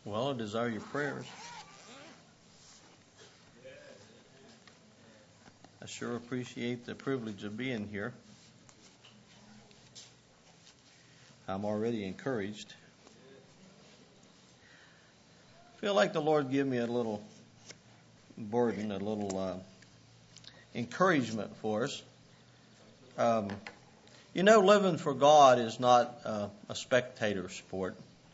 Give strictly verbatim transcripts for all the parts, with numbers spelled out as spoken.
Well, I desire your prayers. I sure appreciate the privilege of being here. I'm already encouraged. I feel like the Lord gave me a little burden, a little uh, encouragement for us. Um, you know, living for God is not uh, a spectator sport.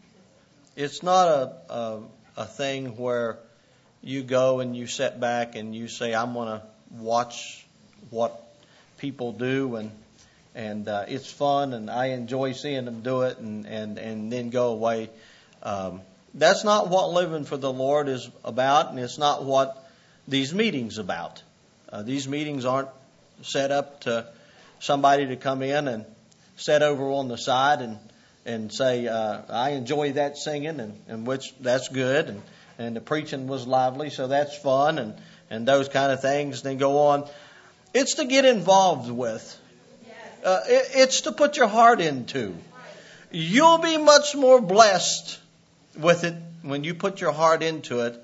It's not a, a a thing where you go and you sit back and you say, I'm going to watch what people do and and uh, it's fun and I enjoy seeing them do it and, and, and then go away. Um, that's not what living for the Lord is about, and it's not what these meetings about. Uh, these meetings aren't set up to somebody to come in and sit over on the side and and say, uh, I enjoy that singing, and, and which that's good, and, and the preaching was lively, so that's fun, and, and those kind of things, then go on. It's to get involved with. Uh, it, it's to put your heart into. You'll be much more blessed with it when you put your heart into it.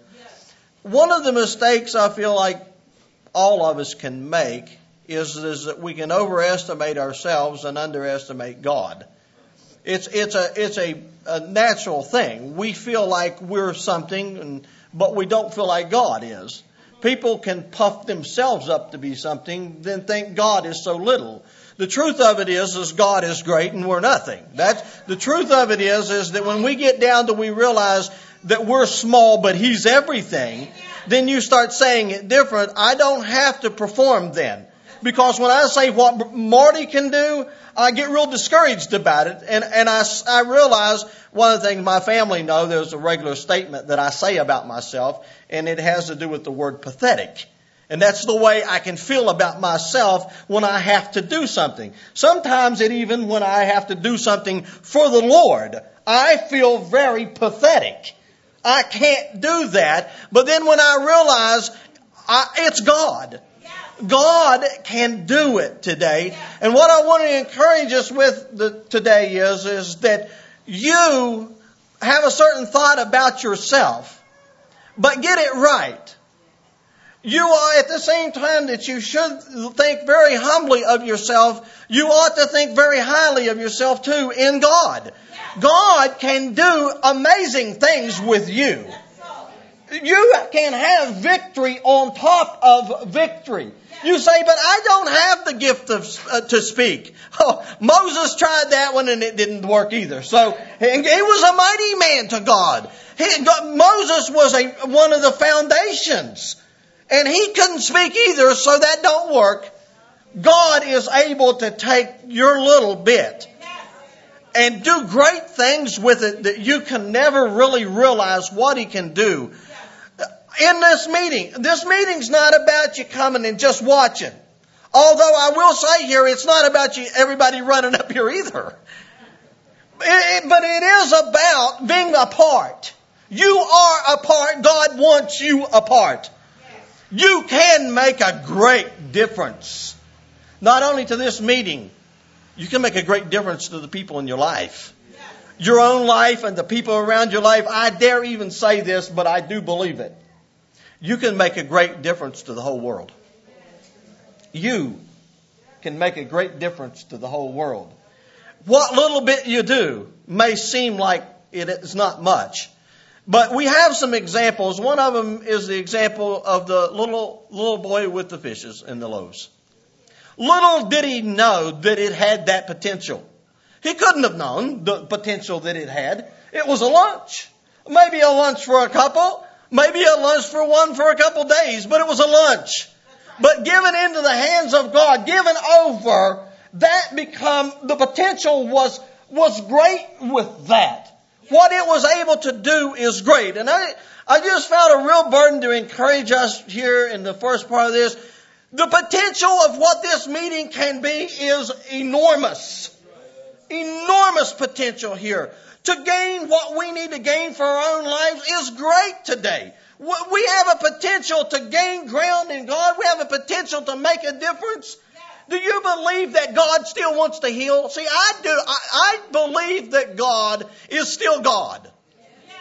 One of the mistakes I feel like all of us can make is, is that we can overestimate ourselves and underestimate God. It's it's a it's a, a natural thing. We feel like we're something, and, but we don't feel like God is. People can puff themselves up to be something, then think God is so little. The truth of it is, is God is great and we're nothing. That's the truth of it is, is that when we get down to we realize that we're small, but He's everything, then you start saying it different. I don't have to perform then. Because when I say what Marty can do, I get real discouraged about it. And, and I, I realize one of the things my family know, there's a regular statement that I say about myself, and it has to do with the word pathetic. And that's the way I can feel about myself when I have to do something. Sometimes it even when I have to do something for the Lord, I feel very pathetic. I can't do that. But then when I realize I, it's God. God can do it today. And what I want to encourage us with the, today is, is that you have a certain thought about yourself, but get it right. You are at the same time that you should think very humbly of yourself, you ought to think very highly of yourself too in God. God can do amazing things with you. You can have victory on top of victory. You say, but I don't have the gift of uh, to speak. Oh, Moses tried that one and it didn't work either. So he was a mighty man to God. He, God Moses was a one of the foundations. And he couldn't speak either, so that don't work. God is able to take your little bit and do great things with it that you can never really realize what He can do. In this meeting, this meeting's not about you coming and just watching. Although I will say here, it's not about you, everybody running up here either. It, it, but it is about being a part. You are a part. God wants you a part. You can make a great difference. Not only to this meeting, you can make a great difference to the people in your life. Your own life and the people around your life. I dare even say this, but I do believe it. You can make a great difference to the whole world. You can make a great difference to the whole world. What little bit you do may seem like it is not much. But we have some examples. One of them is the example of the little little boy with the fishes and the loaves. Little did he know that it had that potential. He couldn't have known the potential that it had. It was a lunch. Maybe a lunch for a couple. Maybe a lunch for one for a couple days. But it was a lunch. But given into the hands of God, given over, that become, the potential was, was great with that. What it was able to do is great. And I, I just felt a real burden to encourage us here in the first part of this. The potential of what this meeting can be is enormous. Enormous potential here. To gain what we need to gain for our own lives is great today. We have a potential to gain ground in God. We have a potential to make a difference. Do you believe that God still wants to heal? See, I do. I, I believe that God is still God.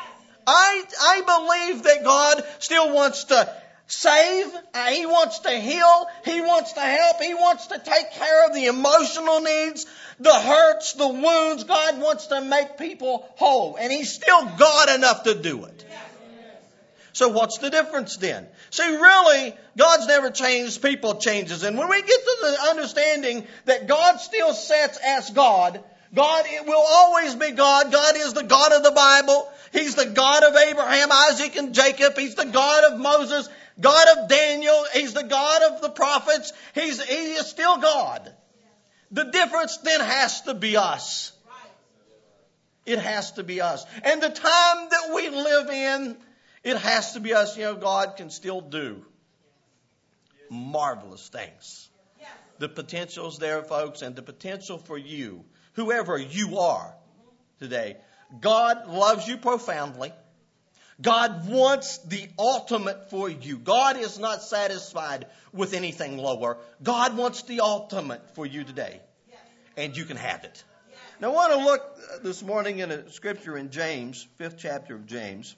I, I believe that God still wants to save. Uh, he wants to heal. He wants to help. He wants to take care of the emotional needs, the hurts, the wounds. God wants to make people whole. And He's still God enough to do it. So what's the difference then? See, really, God's never changed. People changes. And when we get to the understanding that God still sits as God, God it will always be God. God is the God of the Bible. He's the God of Abraham, Isaac, and Jacob. He's the God of Moses, God of Daniel. He's the God of the prophets. He's, he is still God. The difference then has to be us. It has to be us. And the time that we live in, it has to be us. You know, God can still do marvelous things. The potential's there, folks, and the potential for you, whoever you are today. God loves you profoundly. God wants the ultimate for you. God is not satisfied with anything lower. God wants the ultimate for you today. And you can have it. Now I want to look this morning in a scripture in James, fifth chapter of James.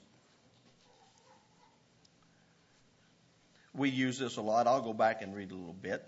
We use this a lot. I'll go back and read a little bit.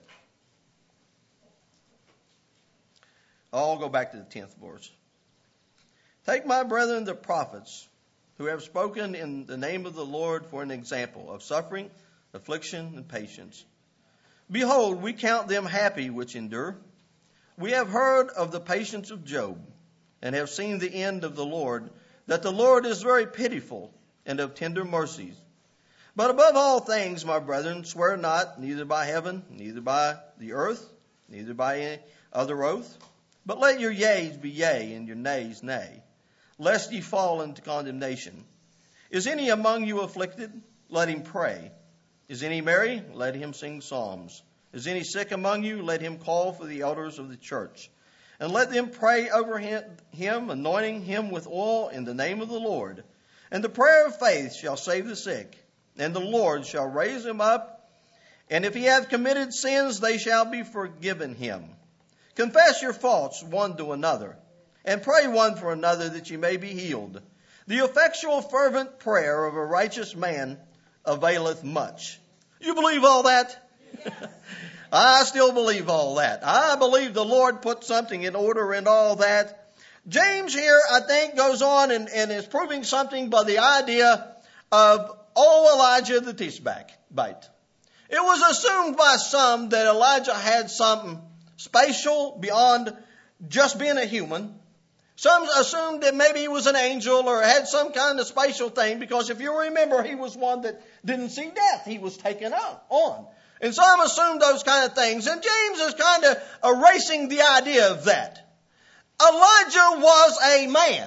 I'll go back to the tenth verse. Take my brethren the prophets, who have spoken in the name of the Lord, for an example of suffering, affliction, and patience. Behold, we count them happy which endure. We have heard of the patience of Job, and have seen the end of the Lord, that the Lord is very pitiful and of tender mercies. But above all things, my brethren, swear not, neither by heaven, neither by the earth, neither by any other oath. But let your yeas be yea, and your nays nay, lest ye fall into condemnation. Is any among you afflicted? Let him pray. Is any merry? Let him sing psalms. Is any sick among you? Let him call for the elders of the church. And let them pray over him, him, anointing him with oil in the name of the Lord. And the prayer of faith shall save the sick, and the Lord shall raise him up. And if he have committed sins, they shall be forgiven him. Confess your faults one to another, and pray one for another that ye may be healed. The effectual fervent prayer of a righteous man availeth much. You believe all that? Yes. I still believe all that. I believe the Lord put something in order and all that. James here, I think, goes on and, and is proving something by the idea of, oh, Elijah the Tishbite. It was assumed by some that Elijah had something spatial beyond just being a human. Some assumed that maybe he was an angel or had some kind of spatial thing, because if you remember, he was one that didn't see death. He was taken on. And some assumed those kind of things. And James is kind of erasing the idea of that. Elijah was a man.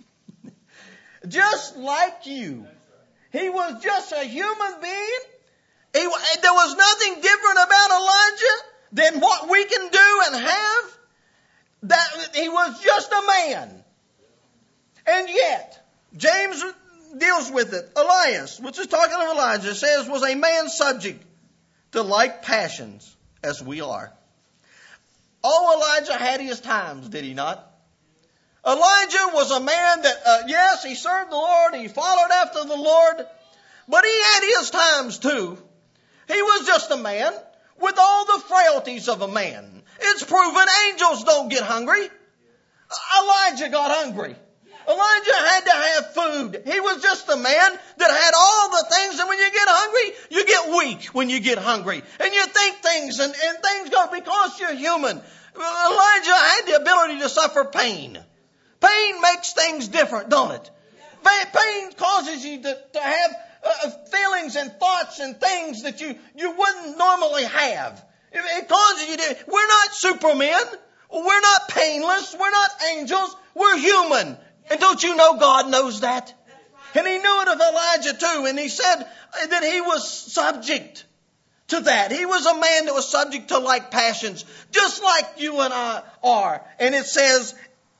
Just like you. He was just a human being. He, there was nothing different about Elijah than what we can do and have. That he was just a man. And yet, James deals with it. Elias, which is talking of Elijah, says was a man subject to like passions as we are. Oh, Elijah had his times, did he not? Elijah was a man that, uh, yes, he served the Lord, he followed after the Lord, but he had his times too. He was just a man with all the frailties of a man. It's proven angels don't get hungry. Elijah got hungry. Elijah had to have food. He was just a man that had all the things. And when you get hungry, you get weak when you get hungry. And you think things and, and things go because you're human. Elijah had the ability to suffer pain. Pain makes things different, don't it? Pain causes you to, to have uh, feelings and thoughts and things that you, you wouldn't normally have. It, it causes you to... We're not supermen. We're not painless. We're not angels. We're human. And don't you know God knows that? And he knew it of Elijah too. And he said that he was subject to that. He was a man that was subject to like passions, just like you and I are. And it says,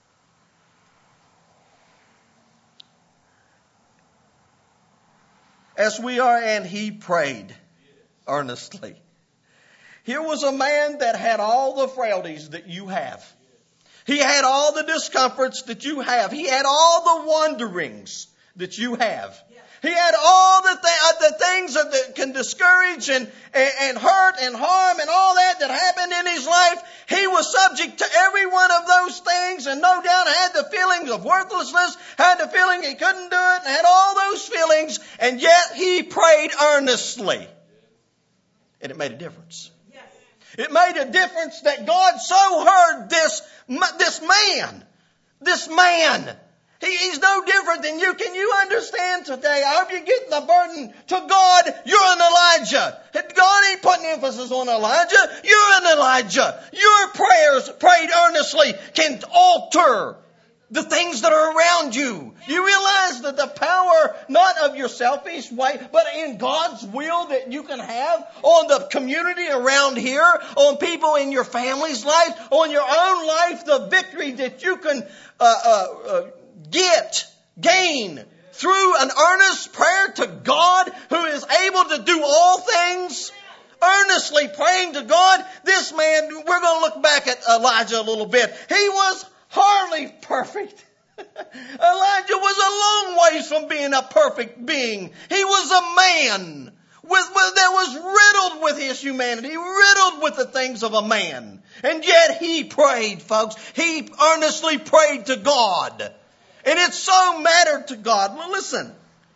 as we are, and he prayed earnestly. Here was a man that had all the frailties that you have. He had all the discomforts that you have. He had all the wanderings that you have. He had all the, th- uh, the things that, that can discourage and, and, and hurt and harm and all that that happened in his life. He was subject to every one of those things, and no doubt had the feelings of worthlessness, had the feeling he couldn't do it, and had all those feelings, and yet he prayed earnestly. And it made a difference. It made a difference that God so heard this, this man. This man. He, he's no different than you. Can you understand today? I hope you're getting the burden to God. You're an Elijah. God ain't putting emphasis on Elijah. You're an Elijah. Your prayers prayed earnestly can alter the things that are around you. You realize that the power not of your selfish way, but in God's will that you can have on the community around here, on people in your family's life, on your own life, the victory that you can uh, uh, uh, get, gain through an earnest prayer to God who is able to do all things. Earnestly praying to God. This man, we're going to look back at Elijah a little bit. He was hardly perfect. Elijah was a long ways from being a perfect being. He was a man with, with, that was riddled with his humanity, riddled with the things of a man. And yet he prayed, folks. He earnestly prayed to God. And it so mattered to God. Well, listen.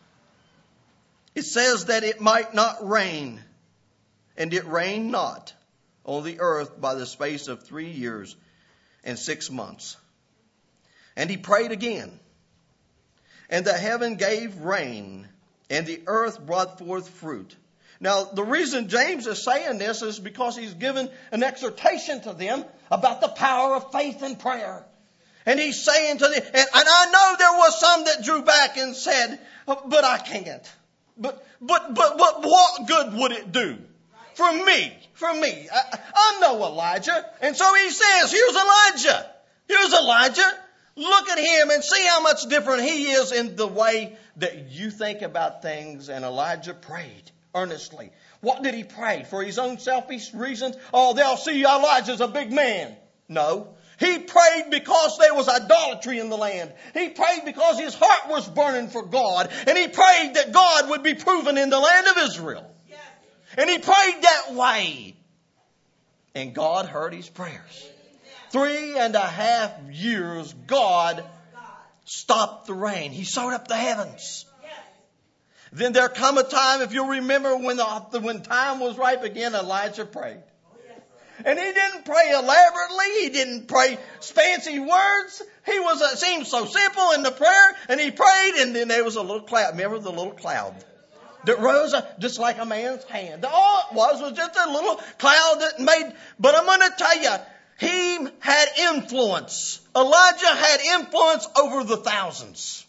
It says that it might not rain. And it rained not on the earth by the space of three years and six months. And he prayed again. And the heaven gave rain, and the earth brought forth fruit. Now, the reason James is saying this is because he's given an exhortation to them about the power of faith and prayer. And he's saying to them, and, and I know there was some that drew back and said, but I can't. But, but, but, but what good would it do? For me, for me. I, I'm no Elijah. And so he says, here's Elijah. Here's Elijah. Look at him and see how much different he is in the way that you think about things. And Elijah prayed earnestly. What did he pray? For his own selfish reasons? Oh, they'll see Elijah's a big man. No. He prayed because there was idolatry in the land. He prayed because his heart was burning for God. And he prayed that God would be proven in the land of Israel. And he prayed that way. And God heard his prayers. Three and a half years, God stopped the rain. He sewed up the heavens. Then there come a time, if you'll remember, when the, when time was ripe again, Elijah prayed. And he didn't pray elaborately. He didn't pray fancy words. He was, it seemed so simple in the prayer. And he prayed, and then there was a little cloud. Remember the little cloud that rose up just like a man's hand. All it was was just a little cloud that made, but I'm going to tell you, he had influence. Elijah had influence over the thousands.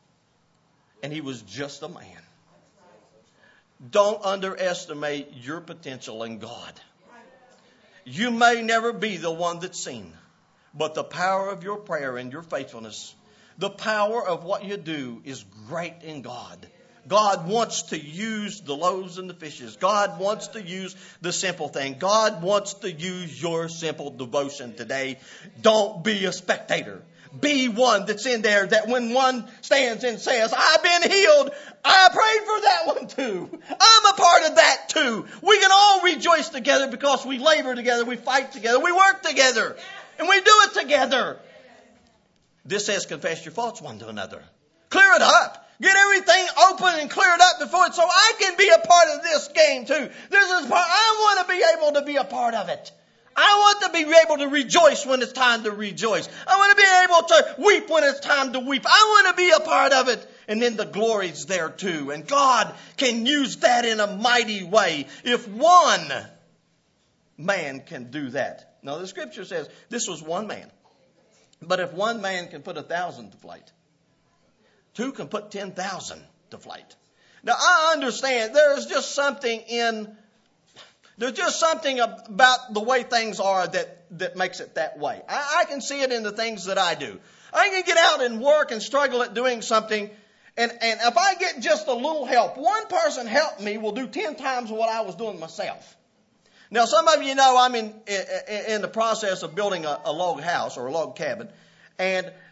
And he was just a man. Don't underestimate your potential in God. You may never be the one that's seen, but the power of your prayer and your faithfulness, the power of what you do is great in God. God wants to use the loaves and the fishes. God wants to use the simple thing. God wants to use your simple devotion today. Don't be a spectator. Be one that's in there that when one stands and says, I've been healed, I prayed for that one too. I'm a part of that too. We can all rejoice together because we labor together, we fight together, we work together, and we do it together. This says confess your faults one to another. Clear it up. Get everything open and cleared up before it so I can be a part of this game too. This is part, I want to be able to be a part of it. I want to be able to rejoice when it's time to rejoice. I want to be able to weep when it's time to weep. I want to be a part of it. And then the glory's there too. And God can use that in a mighty way if one man can do that. Now the scripture says this was one man. But if one man can put a thousand to flight, two can put ten thousand to flight. Now I understand there's just something in, there's just something about the way things are that, that makes it that way. I, I can see it in the things that I do. I can get out and work and struggle at doing something. And, and if I get just a little help, one person help me will do ten times what I was doing myself. Now, some of you know I'm in, in, in the process of building a, a log house or a log cabin. And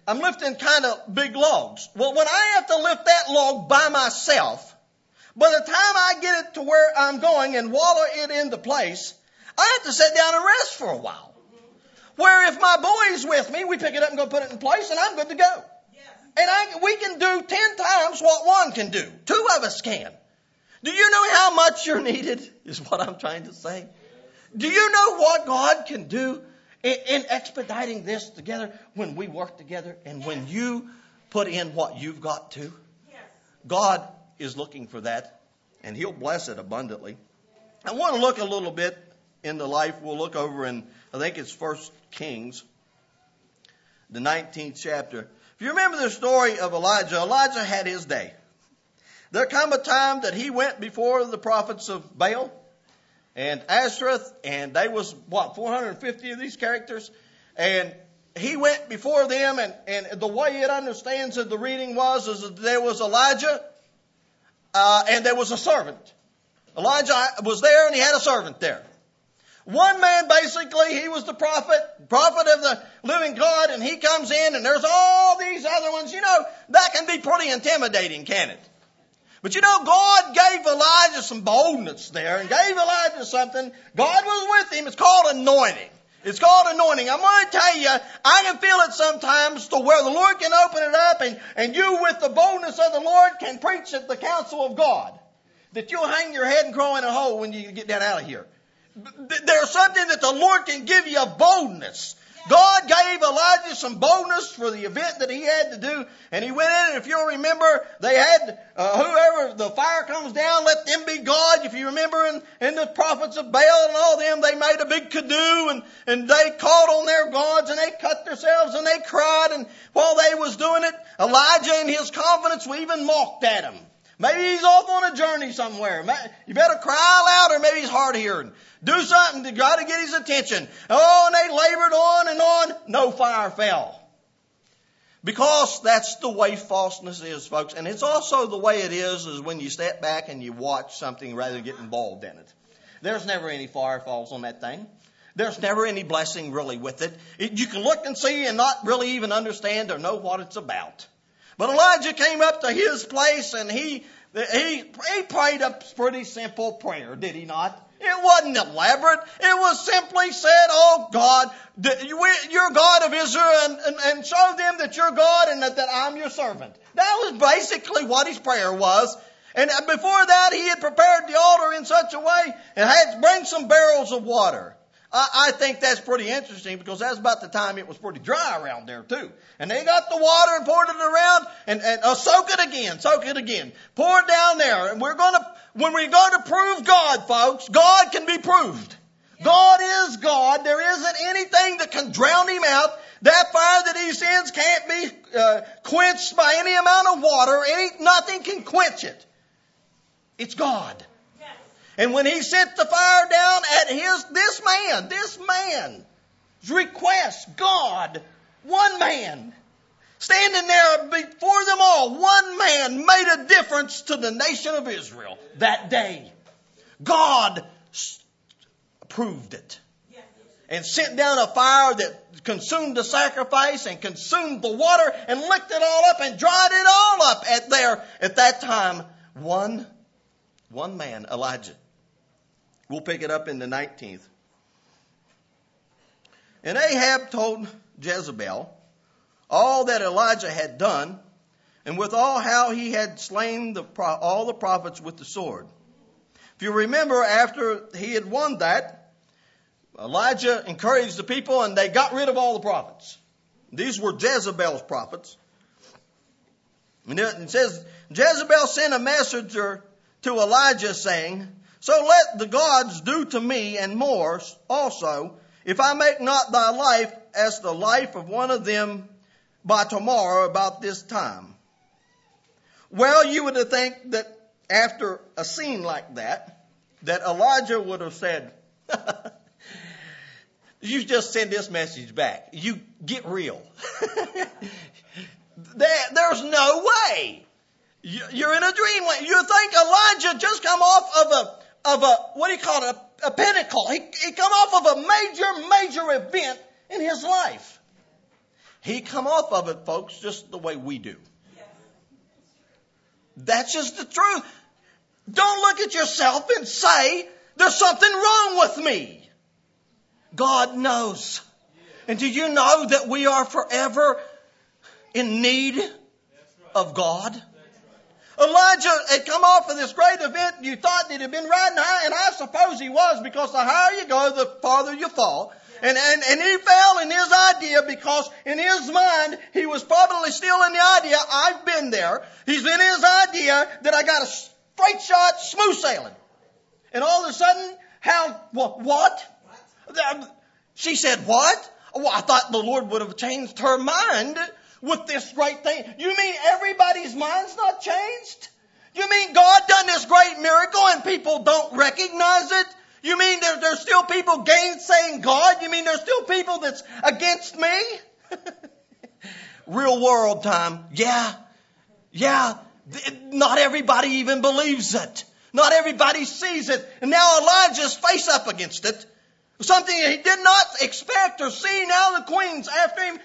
I'm lifting kind of big logs. Well, when I have to lift that log by myself, by the time I get it to where I'm going and wallow it into place, I have to sit down and rest for a while. Where if my boy's with me, we pick it up and go put it in place and I'm good to go. And I, we can do ten times what one can do. Two of us can. Do you know how much you're needed, is what I'm trying to say? Do you know what God can do in, in expediting this together when we work together and when you put in what you've got to? God is looking for that, and He'll bless it abundantly. I want to look a little bit in the life. We'll look over in, I think it's First Kings, the nineteenth chapter. If you remember the story of Elijah, Elijah had his day. There come a time that he went before the prophets of Baal and Ashtoreth, and they was, what, four hundred fifty of these characters? And he went before them, and, and the way it understands that the reading was, is that there was Elijah, uh, and there was a servant. Elijah was there, and he had a servant there. One man, basically, he was the prophet, prophet of the living God, and he comes in, and there's all these other ones. You know, that can be pretty intimidating, can it? But you know, God gave Elijah some boldness there, and gave Elijah something. God was with him. It's called anointing. It's called anointing. I'm going to tell you, I can feel it sometimes to where the Lord can open it up, and, and you, with the boldness of the Lord, can preach at the counsel of God. That you'll hang your head and crawl in a hole when you get down out of here. There's something that the Lord can give you, a boldness. God gave Elijah some boldness for the event that he had to do. And he went in, and if you'll remember, they had uh, whoever the fire comes down, let them be God. If you remember in, in the prophets of Baal and all them, they made a big canoe, and, and they called on their gods, and they cut themselves, and they cried. And while they was doing it, Elijah in his confidence even mocked at him. Maybe he's off on a journey somewhere. You better cry louder. Maybe he's hard of hearing. Do something to try to get his attention. Oh, and they labored on and on. No fire fell. Because that's the way falseness is, folks. And it's also the way it is, is when you step back and you watch something rather than get involved in it. There's never any fire falls on that thing. There's never any blessing really with it. it. You can look and see and not really even understand or know what it's about. But Elijah came up to his place, and he, he, he prayed a pretty simple prayer, did he not? It wasn't elaborate. It was simply said, oh God, you're God of Israel, and, and, and show them that you're God and that, that I'm your servant. That was basically what his prayer was. And before that, he had prepared the altar in such a way and had to bring some barrels of water. I think that's pretty interesting, because that's about the time it was pretty dry around there too. And they got the water and poured it around, and, and uh, soak it again, soak it again. Pour it down there. And we're going to, when we go to prove God, folks, God can be proved. God is God. There isn't anything that can drown him out. That fire that he sends can't be uh, quenched by any amount of water. Any, nothing can quench it. It's God. And when he sent the fire down at his, this man, this man's request, God, one man, standing there before them all, one man made a difference to the nation of Israel that day. God proved it. And sent down a fire that consumed the sacrifice and consumed the water and licked it all up and dried it all up at there. At that time, one, one man, Elijah. We'll pick it up in the nineteenth. And Ahab told Jezebel all that Elijah had done, and with all how he had slain the, all the prophets with the sword. If you remember, after he had won that, Elijah encouraged the people, and they got rid of all the prophets. These were Jezebel's prophets. And it says, Jezebel sent a messenger to Elijah saying, so let the gods do to me and more also, if I make not thy life as the life of one of them by tomorrow about this time. Well, you would think that after a scene like that, that Elijah would have said, you just send this message back. You get real. there, there's no way. You're in a dreamland. You think Elijah just come off of a of a, what do you call it, a, a pinnacle. He, he come off of a major, major event in his life. He come off of it, folks, just the way we do. That's just the truth. Don't look at yourself and say, there's something wrong with me. God knows. And do you know that we are forever in need of God? Elijah had come off of this great event. You thought that he'd been riding high, and I suppose he was, because the higher you go, the farther you fall. And, and, and he fell in his idea, because in his mind, he was probably still in the idea, I've been there. He's in his idea that I got a straight shot, smooth sailing. And all of a sudden, how, what? what? She said, what? Well, I thought the Lord would have changed her mind with this great thing. You mean everybody's mind's not changed? You mean God done this great miracle and people don't recognize it? You mean there, there's still people gainsaying God? You mean there's still people that's against me? Real world time. Yeah. Yeah. Not everybody even believes it. Not everybody sees it. And now Elijah's face up against it. Something he did not expect or see. Now the queen's after him.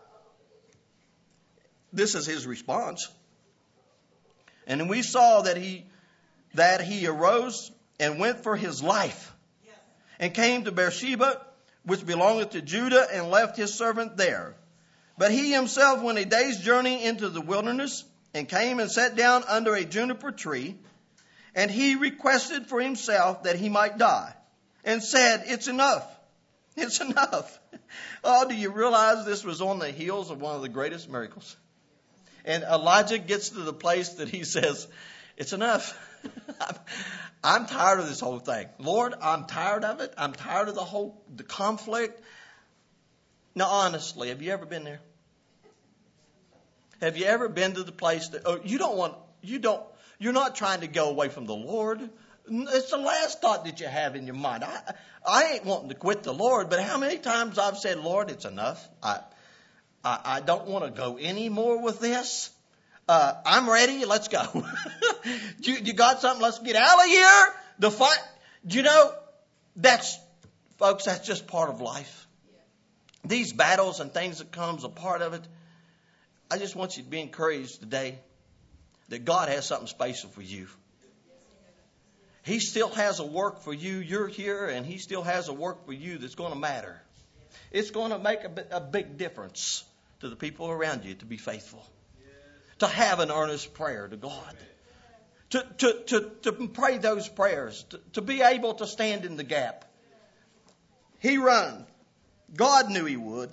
This is his response. And we saw that he, that he arose and went for his life, and came to Beersheba, which belongeth to Judah, and left his servant there. But he himself went a day's journey into the wilderness, and came and sat down under a juniper tree, and he requested for himself that he might die, and said, it's enough. It's enough. Oh, do you realize this was on the heels of one of the greatest miracles? And Elijah gets to the place that he says, it's enough. I'm tired of this whole thing. Lord, I'm tired of it. I'm tired of the whole the conflict. Now, honestly, have you ever been there? Have you ever been to the place that oh, you don't want, you don't, you're not trying to go away from the Lord. It's the last thought that you have in your mind. I, I ain't wanting to quit the Lord, but how many times I've said, Lord, it's enough. I, I, I don't want to go any more with this. Uh, I'm ready. Let's go. you, you got something? Let's get out of here. The fight. You know, that's, folks, that's just part of life. These battles and things that comes a part of it. I just want you to be encouraged today that God has something special for you. He still has a work for you. You're here, and He still has a work for you that's going to matter. It's going to make a, a big difference to the people around you to be faithful. To have an earnest prayer to God. To, to, to, to pray those prayers. To, to be able to stand in the gap. He run. God knew he would.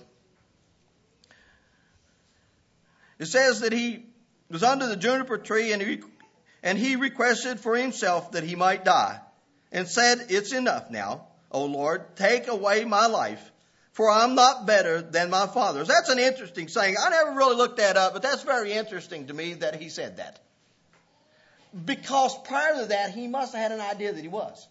It says that he was under the juniper tree and he, and he requested for himself that he might die. And said, it's enough now, O Lord, take away my life. For I'm not better than my fathers. That's an interesting saying. I never really looked that up, but that's very interesting to me that he said that. Because prior to that, he must have had an idea that he was.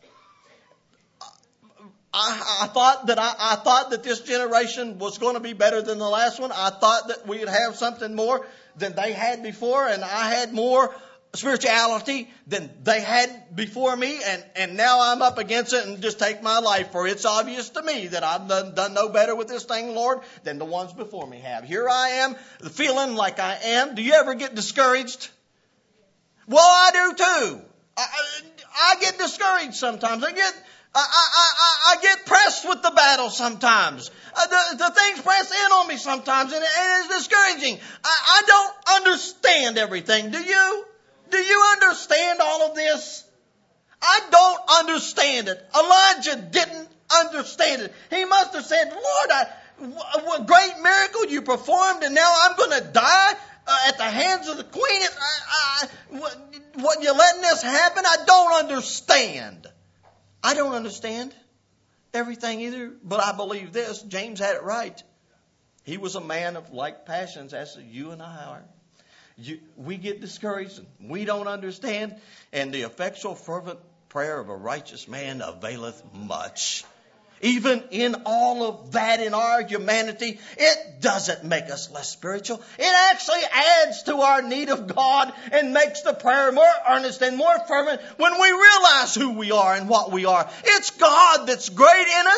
I, I thought that I, I thought that this generation was going to be better than the last one. I thought that we would have something more than they had before, and I had more spirituality than they had before me, and, and now I'm up against it and just take my life, for it's obvious to me that I've done, done no better with this thing, Lord, than the ones before me have. Here I am, feeling like I am. Do you ever get discouraged? Well, I do too. I, I, I get discouraged sometimes. I get I, I, I, I get pressed with the battle sometimes. Uh, the, the things press in on me sometimes, and, and it's discouraging. I, I don't understand everything. Do you? Do you understand all of this? I don't understand it. Elijah didn't understand it. He must have said, Lord, I, what great miracle you performed, and now I'm going to die uh, at the hands of the queen. I, I, what, what, you're letting this happen? I don't understand. I don't understand everything either, but I believe this. James had it right. He was a man of like passions as you and I are. You, we get discouraged and we don't understand. And the effectual fervent prayer of a righteous man availeth much. Even in all of that, in our humanity, it doesn't make us less spiritual. It actually adds to our need of God and makes the prayer more earnest and more fervent when we realize who we are and what we are. It's God that's great in us.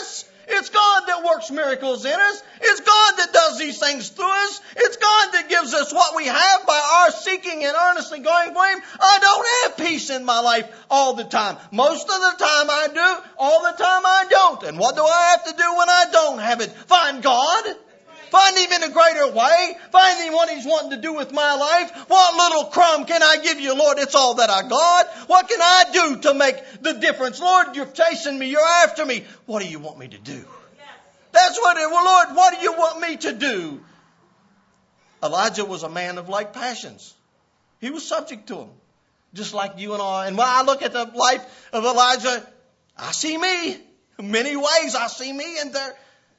It's God that works miracles in us. It's God that does these things through us. It's God that gives us what we have by our seeking and earnestly going for Him. I don't have peace in my life all the time. Most of the time I do. All the time I don't. And what do I have to do when I don't have it? Find God. Find Him in a greater way. Find Him what He's wanting to do with my life. What little crumb can I give you, Lord? It's all that I got. What can I do to make the difference? Lord, you're chasing me. You're after me. What do you want me to do? That's what it, well, Lord, what do you want me to do? Elijah was a man of like passions. He was subject to them, just like you and I. And when I look at the life of Elijah, I see me. In many ways, I see me in there.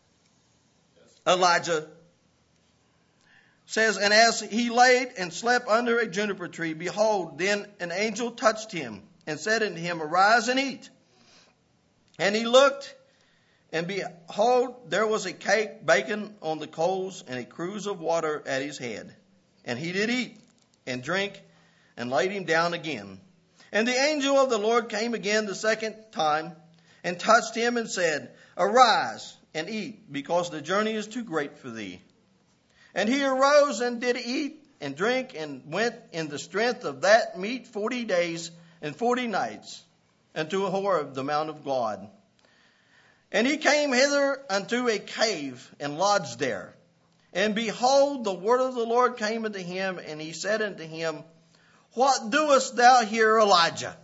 Elijah says, and as he laid and slept under a juniper tree, behold, then an angel touched him and said unto him, arise and eat. And he looked, and behold, there was a cake baken on the coals and a cruse of water at his head. And he did eat and drink and laid him down again. And the angel of the Lord came again the second time and touched him and said, arise and eat, because the journey is too great for thee. And he arose and did eat and drink and went in the strength of that meat forty days and forty nights unto Horeb, the mount of God. And he came hither unto a cave and lodged there. And behold, the word of the Lord came unto him, and he said unto him, what doest thou here, Elijah?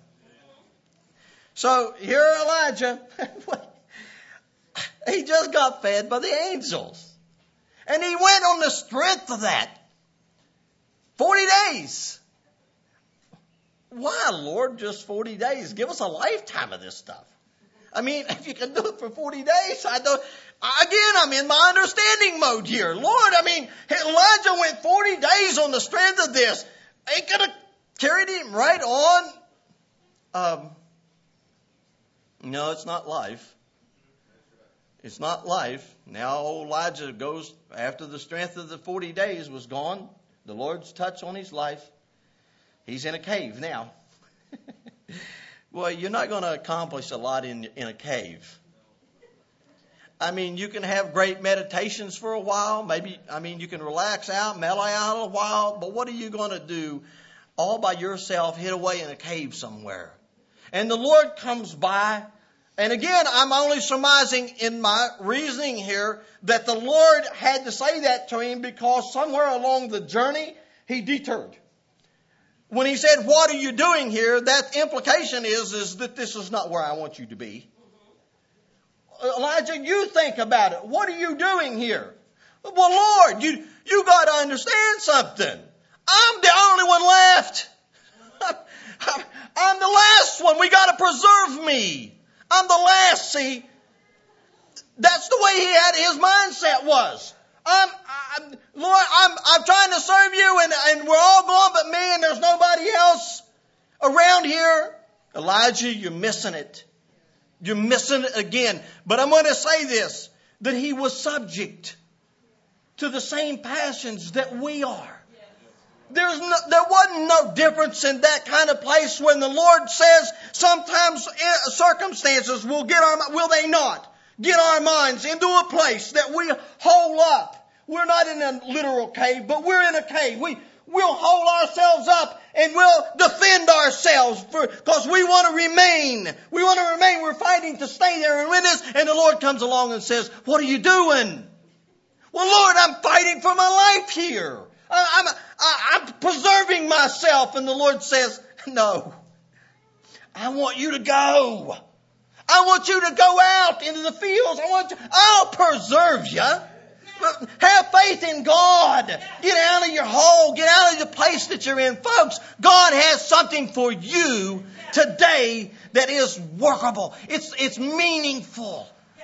So here Elijah, he just got fed by the angels. And he went on the strength of that. Forty days. Why, Lord, just forty days? Give us a lifetime of this stuff. I mean, if you can do it for forty days, I don't, again, I'm in my understanding mode here. Lord, I mean, Elijah went forty days on the strength of this. They could have carried him right on. Um, no, it's not life. It's not life. Now old Elijah goes, after the strength of the forty days was gone, the Lord's touch on his life. He's in a cave now. Well, you're not going to accomplish a lot in, in a cave. I mean, you can have great meditations for a while. Maybe, I mean, you can relax out, mellow out a while. But what are you going to do all by yourself, hid away in a cave somewhere? And the Lord comes by. And again, I'm only surmising in my reasoning here that the Lord had to say that to him because somewhere along the journey, he deterred. When he said, what are you doing here? That implication is, is that this is not where I want you to be. Elijah, you think about it. What are you doing here? Well, Lord, you, you got to understand something. I'm the only one left. I'm the last one. We got to preserve me. I'm the last, see. That's the way he had his mindset was. I'm, I'm, Lord, I'm, I'm trying to serve you and, and we're all gone but me and there's nobody else around here. Elijah, you're missing it. You're missing it again. But I'm going to say this, that he was subject to the same passions that we are. There's no, there wasn't no difference in that kind of place when the Lord says sometimes circumstances will get our, will they not get our minds into a place that we hole up. We're not in a literal cave, but we're in a cave. We, we'll hole ourselves up and we'll defend ourselves for, because we want to remain. We want to remain. We're fighting to stay there and win this. And the Lord comes along and says, what are you doing? Well, Lord, I'm fighting for my life here. I'm, I'm preserving myself. And the Lord says, no, I want you to go. I want you to go out into the fields. I want you, I'll preserve you. Have faith in God. Get out of your hole. Get out of the place that you're in. Folks, God has something for you today that is workable. It's, it's meaningful.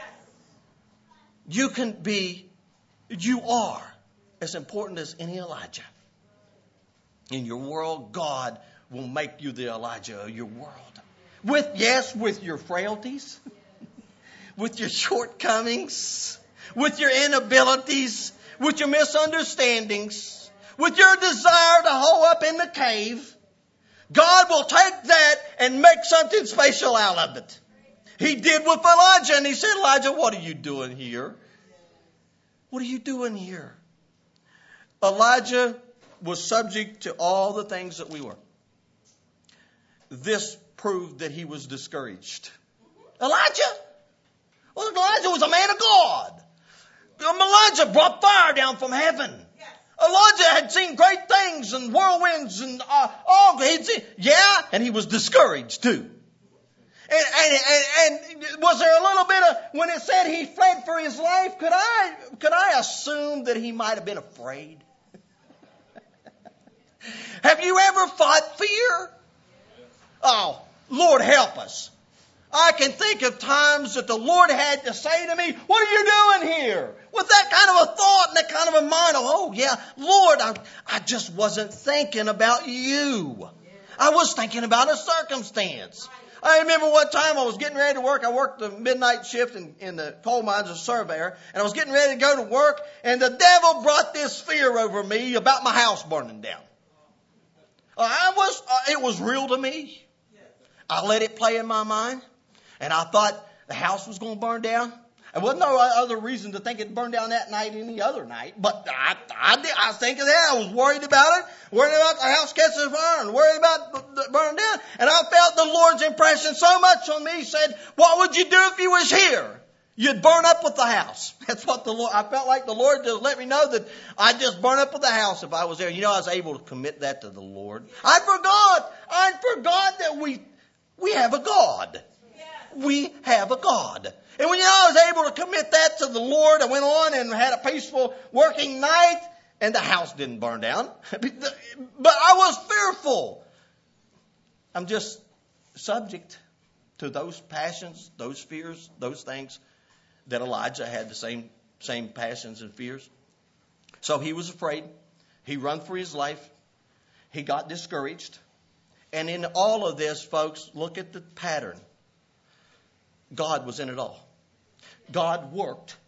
You can be, you are as important as any Elijah. In your world, God will make you the Elijah of your world. With, yes, with your frailties, with your shortcomings, with your inabilities, with your misunderstandings, with your desire to hole up in the cave. God will take that and make something special out of it. He did with Elijah, and he said, Elijah, what are you doing here? What are you doing here? Elijah was subject to all the things that we were. This proved that he was discouraged. Elijah? Well, Elijah was a man of God. Elijah brought fire down from heaven. Elijah had seen great things and whirlwinds and uh, all. He'd seen, yeah, and he was discouraged too. And, and, and, and was there a little bit of, when it said he fled for his life, could I, could I assume that he might have been afraid? Have you ever fought fear? Oh, Lord help us. I can think of times that the Lord had to say to me, what are you doing here? With that kind of a thought and that kind of a mind. Oh, yeah, Lord, I, I just wasn't thinking about you. I was thinking about a circumstance. I remember one time I was getting ready to work. I worked the midnight shift in, in the coal mines as a surveyor. And I was getting ready to go to work. And the devil brought this fear over me about my house burning down. I was, uh, it was real to me. I let it play in my mind. And I thought the house was going to burn down. There wasn't no other reason to think it'd burn down that night any other night. But I, I, did, I was thinking that. I was worried about it. Worried about the house catching fire. And worried about the burning down. And I felt the Lord's impression so much on me. He said, what would you do if you was here? You'd burn up with the house. That's what the Lord, I felt like the Lord just let me know that I'd just burn up with the house if I was there. You know, I was able to commit that to the Lord. I forgot. I forgot that we, we have a God. We have a God. And when you know, I was able to commit that to the Lord, I went on and had a peaceful working night, and the house didn't burn down. But I was fearful. I'm just subject to those passions, those fears, those things that Elijah had the same, same passions and fears. So he was afraid. He ran for his life. He got discouraged. And in all of this, folks, look at the pattern. God was in it all. God worked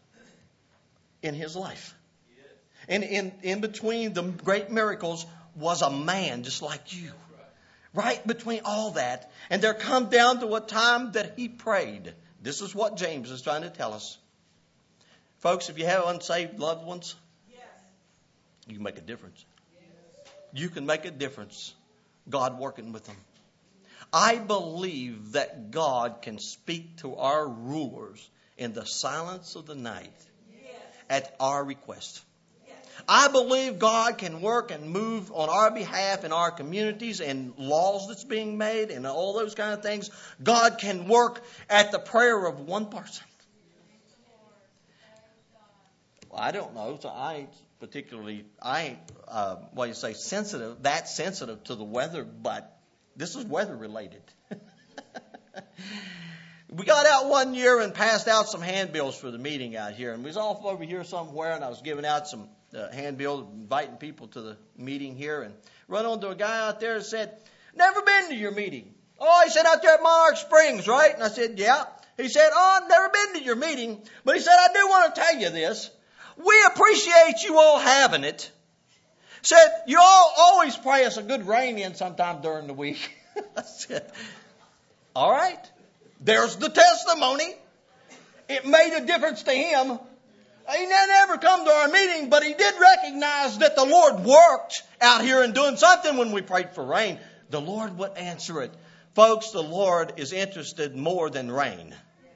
in his life. And in, in between the great miracles was a man just like you. Right between all that. And there come down to a time that he prayed. This is what James is trying to tell us. Folks, if you have unsaved loved ones, you can make a difference. You can make a difference. God working with them. I believe that God can speak to our rulers in the silence of the night at our request. I believe God can work and move on our behalf in our communities and laws that's being made and all those kind of things. God can work at the prayer of one person. Well, I don't know, so I ain't particularly, I ain't, uh, what do you say, sensitive, that sensitive to the weather, but this is weather related. We got out one year and passed out some handbills for the meeting out here. And we was off over here somewhere, and I was giving out some uh, handbills, inviting people to the meeting here. And run onto a guy out there and said, never been to your meeting. Oh, he said, out there at Monarch Springs, right? And I said, yeah. He said, oh, I've never been to your meeting. But he said, I do want to tell you this. We appreciate you all having it. Said, you all always pray us a good rain in sometime during the week. I said, all right. There's the testimony. It made a difference to him. He never come to our meeting, but he did recognize that the Lord worked out here and doing something when we prayed for rain. The Lord would answer it. Folks, the Lord is interested more than rain.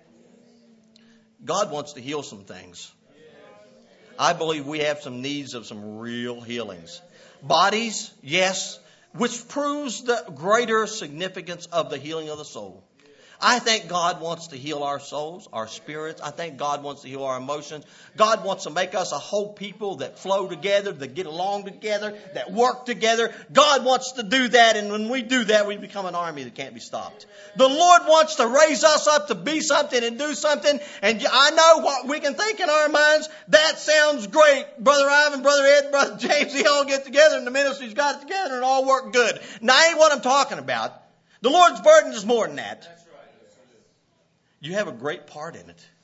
God wants to heal some things. I believe we have some needs of some real healings. Bodies, yes, which proves the greater significance of the healing of the soul. I think God wants to heal our souls, our spirits. I think God wants to heal our emotions. God wants to make us a whole people that flow together, that get along together, that work together. God wants to do that, and when we do that, we become an army that can't be stopped. The Lord wants to raise us up to be something and do something, and I know what we can think in our minds. That sounds great. Brother Ivan, Brother Ed, Brother James, they all get together, and the ministry's got it together, and all work good. Now, that ain't what I'm talking about. The Lord's burden is more than that. You have a great part in it.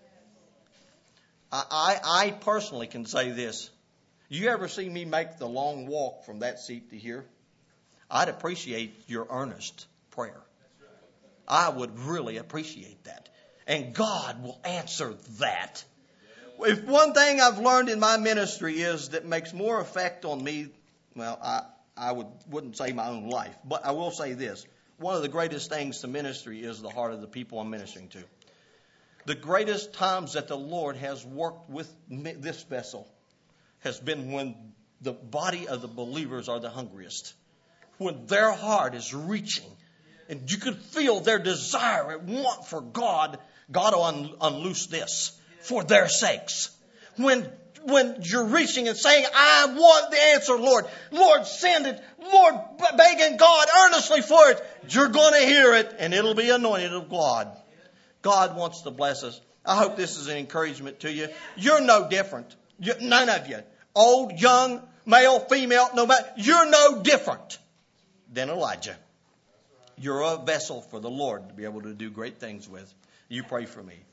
I, I, I personally can say this. You ever see me make the long walk from that seat to here? I'd appreciate your earnest prayer. I would really appreciate that. And God will answer that. If one thing I've learned in my ministry is that makes more effect on me, well, I, I would, wouldn't say my own life, but I will say this. One of the greatest things to ministry is the heart of the people I'm ministering to. The greatest times that the Lord has worked with this vessel has been when the body of the believers are the hungriest. When their heart is reaching and you can feel their desire and want for God, God will un- unloose this for their sakes. When when you're reaching and saying, I want the answer, Lord. Lord, send it. Lord, begging God earnestly for it. You're going to hear it and it'll be anointed of God. God wants to bless us. I hope this is an encouragement to you. You're no different. You, none of you. Old, young, male, female, no matter. You're no different than Elijah. You're a vessel for the Lord to be able to do great things with. You pray for me.